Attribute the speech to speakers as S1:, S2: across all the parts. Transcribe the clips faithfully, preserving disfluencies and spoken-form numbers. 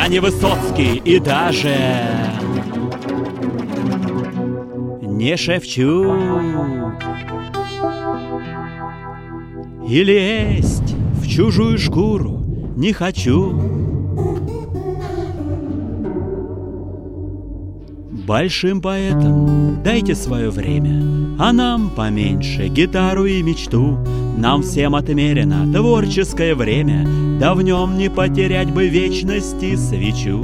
S1: не Высоцкий и даже не Шевчук. И лезть в чужую шкуру не хочу. Большим поэтам дайте свое время, а нам поменьше гитару и мечту. Нам всем отмерено творческое время, да в нем не потерять бы вечности свечу.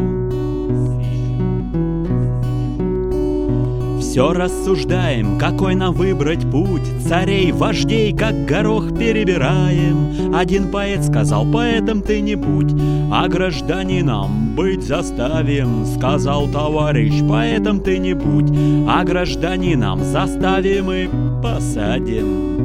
S1: Все рассуждаем, какой нам выбрать путь, царей, вождей, как горох перебираем. Один поэт сказал: поэтом ты не будь, а гражданином быть заставим. Сказал товарищ: поэтом ты не будь, а гражданином заставим и посадим.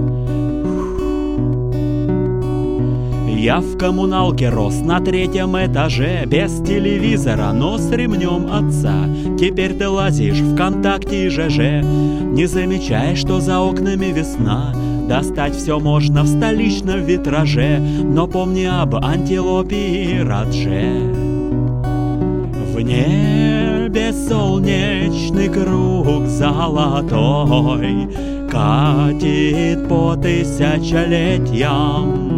S1: Я в коммуналке рос на третьем этаже, без телевизора, но с ремнем отца. Теперь ты лазишь ВКонтакте и ЖЖ, не замечая, что за окнами весна. Достать все можно в столичном витраже, но помни об антилопе и радже. В небе солнечный круг золотой катит по тысячелетиям.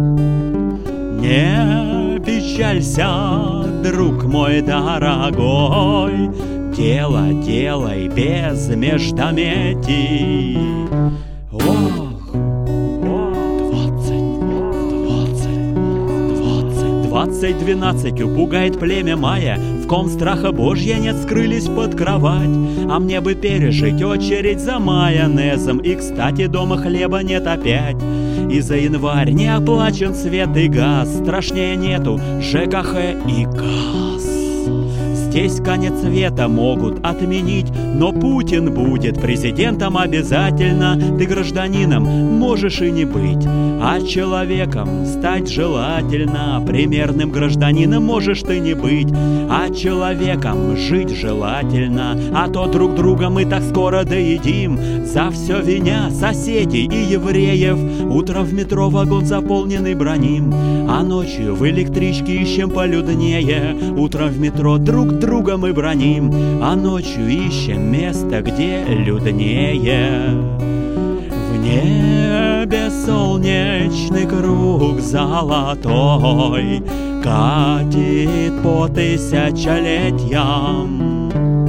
S1: Не печалься, друг мой дорогой, дело делай без междометий. Ох, двадцать, двадцать, двадцать, двадцать, двенадцатью пугает племя Майя, в ком страха Божья нет, скрылись под кровать. А мне бы пережить очередь за майонезом, и, кстати, дома хлеба нет опять. И за январь не оплачен свет и газ, страшнее нету ЖКХ и газ. Здесь конец света могут отменить, но Путин будет президентом обязательно. Ты гражданином можешь и не быть, а человеком стать желательно. Примерным гражданином можешь ты не быть, а человеком жить желательно. А то друг друга мы так скоро доедим, за все виня соседей и евреев. Утром в метро вагон заполненный броним, а ночью в электричке ищем полюднее. Утром в метро друг друга мы броним, а ночью ищем место, где люднее. В небе солнечный круг золотой катит по тысячелетиям.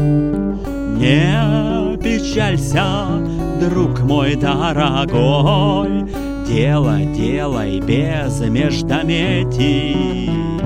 S1: Не печалься, друг мой дорогой, дело делай без междометий.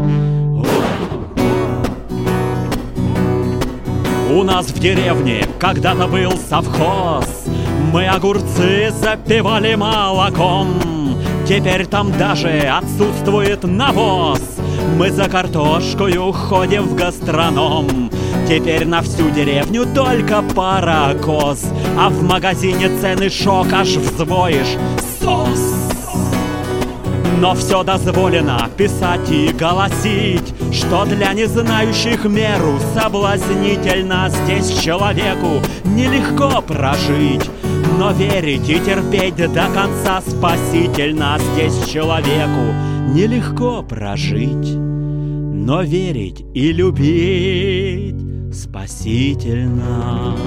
S1: У нас в деревне когда-то был совхоз, мы огурцы запивали молоком. Теперь там даже отсутствует навоз, мы за картошкою ходим в гастроном. Теперь на всю деревню только пара коз, а в магазине цены шок, аж взвоишь сос. Но все дозволено писать и голосить, что для незнающих меру соблазнительно. Здесь человеку нелегко прожить, но верить и терпеть до конца спасительно. Здесь человеку нелегко прожить, но верить и любить спасительно.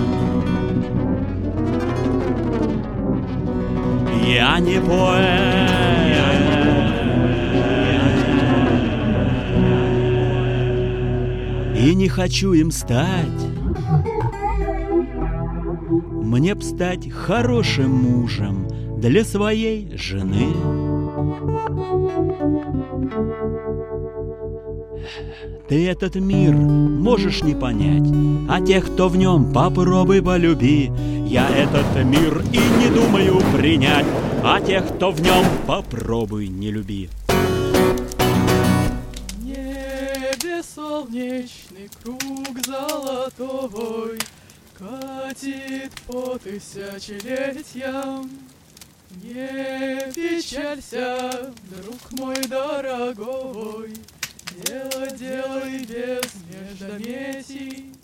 S1: Я не поэт, и не хочу им стать. Мне б стать хорошим мужем для своей жены. Ты этот мир можешь не понять, а тех, кто в нем, попробуй полюби. Я этот мир и не думаю принять, а тех, кто в нем, попробуй не люби.
S2: Солнечный круг золотой катит по тысячелетиям. Не печалься, друг мой дорогой, дело делай без междометий.